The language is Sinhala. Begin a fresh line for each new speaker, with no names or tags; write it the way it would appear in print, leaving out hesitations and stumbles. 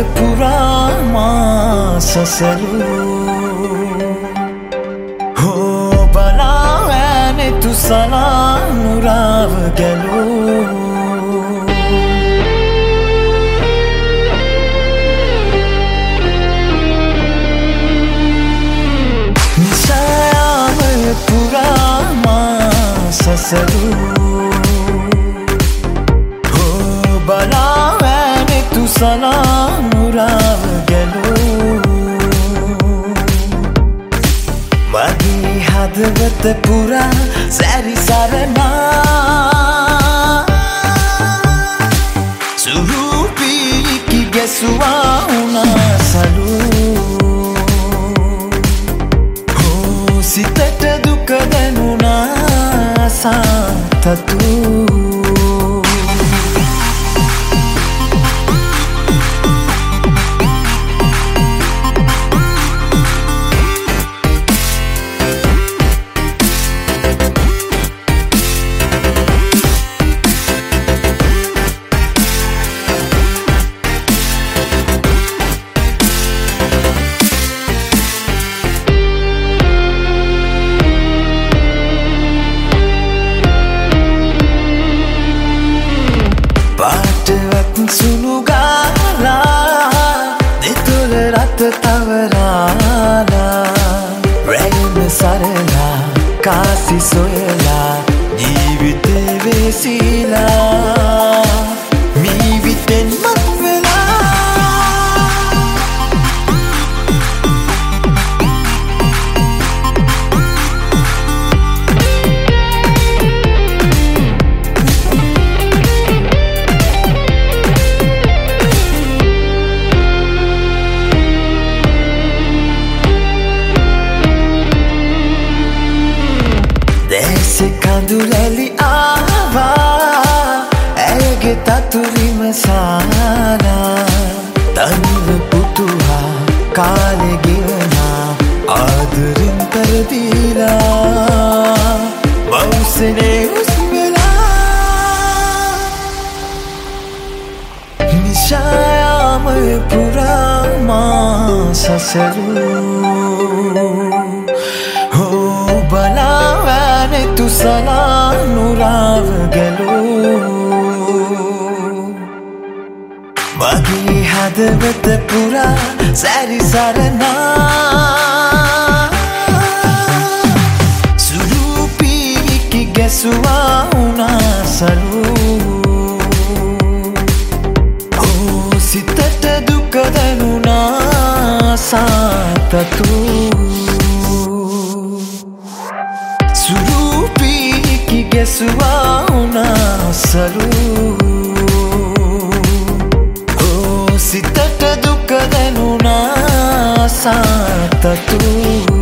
පුරාමා සසලු හෝ බලාවෑනෙ තුසලා නුරාව ගැලූ නිසායාමය පුරාමා සසලු හෝ බලාවෑනෙ තුසලා නුරාව ගැලූ මගේ හදවත පුරා සැරිසරනා සුරූපීකි ගැසුවා උනාසලු හෝ සිතට දුක දැනුනා සාතතු සුළු ගාලා දෙතුල රත තවරාලා රැයම සරලා කාසි සොයලා ජීවිතේ වෙසිලා මීවිතෙන් මත් කඳුලැලි ආවා ඇයගේ තතුරිම සාලා තනිව පුතුහා කාලෙ ගෙවනා ආදරින් කරදීලා මවුසනේ උස්වෙලා නිශායාමය පුරාමා සසලු හෝ බලාවෑනෙ තුසලා නුරාව ගැලූ මගේ හදවත පුරා සැරිසරනා සුරූපීකි ගැසුවා උනාසලු හෝ සිතට දුක දැනුනා සාතතු සුරූපීකි ගැසුවා උනාසලු හෝ සිතට දුක දැනුනා සාතතු